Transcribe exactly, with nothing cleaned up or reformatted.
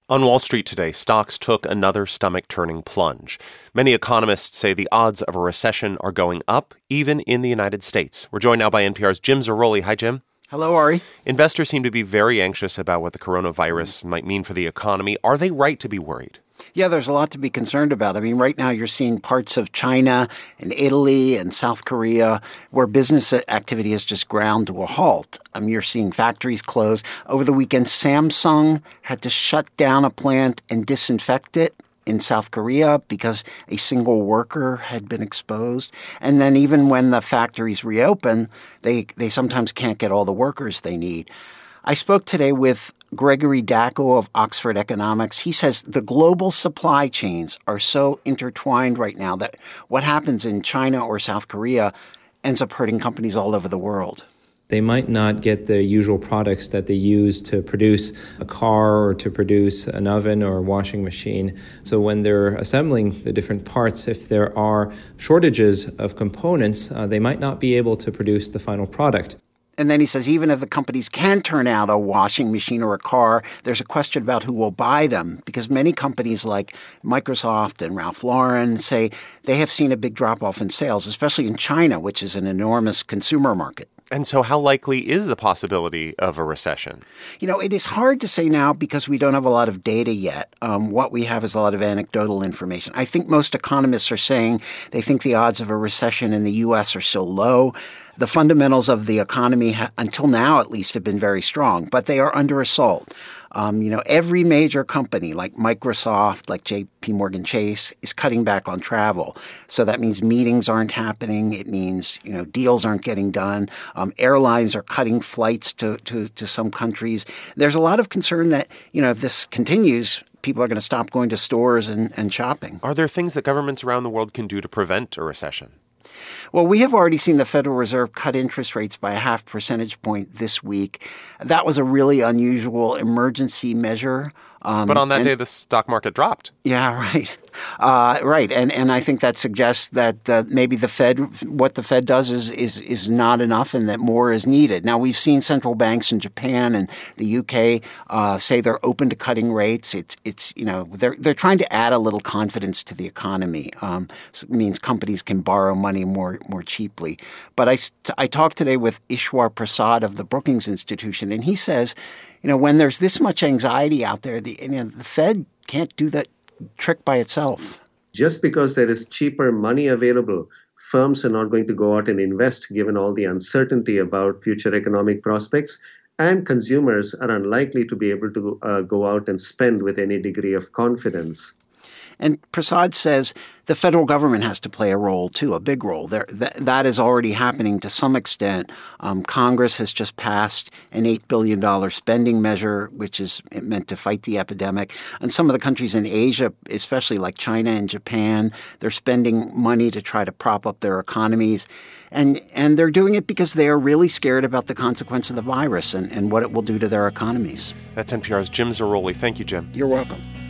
On Wall Street today, stocks took another stomach-turning plunge. Many economists say the odds of a recession are going up, even in the United States. We're joined now by N P R's Jim Zarroli. Hi, Jim. Hello, Ari. Investors seem to be very anxious about what the coronavirus might mean for the economy. Are they right to be worried? Yeah, there's a lot to be concerned about. I mean, right now you're seeing parts of China and Italy and South Korea where business activity has just ground to a halt. I mean, you're seeing factories close. Over the weekend, Samsung had to shut down a plant and disinfect it in South Korea because a single worker had been exposed. And then even when the factories reopen, they, they sometimes can't get all the workers they need. I spoke today with Gregory Dacko of Oxford Economics. He says the global supply chains are so intertwined right now that what happens in China or South Korea ends up hurting companies all over the world. They might not get the usual products that they use to produce a car or to produce an oven or a washing machine. So when they're assembling the different parts, if there are shortages of components, uh, they might not be able to produce the final product. And then he says even if the companies can turn out a washing machine or a car, there's a question about who will buy them, because many companies like Microsoft and Ralph Lauren say they have seen a big drop-off in sales, especially in China, which is an enormous consumer market. And so how likely is the possibility of a recession? You know, it is hard to say now because we don't have a lot of data yet. Um, what we have is a lot of anecdotal information. I think most economists are saying they think the odds of a recession in the U S are still low. The fundamentals of the economy, ha- until now at least, have been very strong, but they are under assault. Um, you know, every major company like Microsoft, like J P Morgan Chase, is cutting back on travel. So that means meetings aren't happening. It means, you know, deals aren't getting done. Um, airlines are cutting flights to, to, to some countries. There's a lot of concern that, you know, if this continues, people are going to stop going to stores and, and shopping. Are there things that governments around the world can do to prevent a recession? Well, we have already seen the Federal Reserve cut interest rates by a half percentage point this week. That was a really unusual emergency measure. Um, but on that and, day, the stock market dropped. Yeah, right. Uh, right. And and I think that suggests that uh, maybe the Fed, what the Fed does is, is is not enough and that more is needed. Now, we've seen central banks in Japan and the U K uh, say they're open to cutting rates. It's, it's you know, they're they're trying to add a little confidence to the economy. Um, so it means companies can borrow money more, more cheaply. But I, I talked today with Ishwar Prasad of the Brookings Institution, and he says, you know, when there's this much anxiety out there, the, you know, the Fed can't do that trick by itself. Just because there is cheaper money available, firms are not going to go out and invest given all the uncertainty about future economic prospects, and consumers are unlikely to be able to uh, go out and spend with any degree of confidence. And Prasad says the federal government has to play a role, too, a big role. There, th- that is already happening to some extent. Um, Congress has just passed an eight billion dollars spending measure, which is meant to fight the epidemic. And some of the countries in Asia, especially like China and Japan, they're spending money to try to prop up their economies. And and they're doing it because they are really scared about the consequence of the virus and, and what it will do to their economies. That's N P R's Jim Zarroli. Thank you, Jim. You're welcome.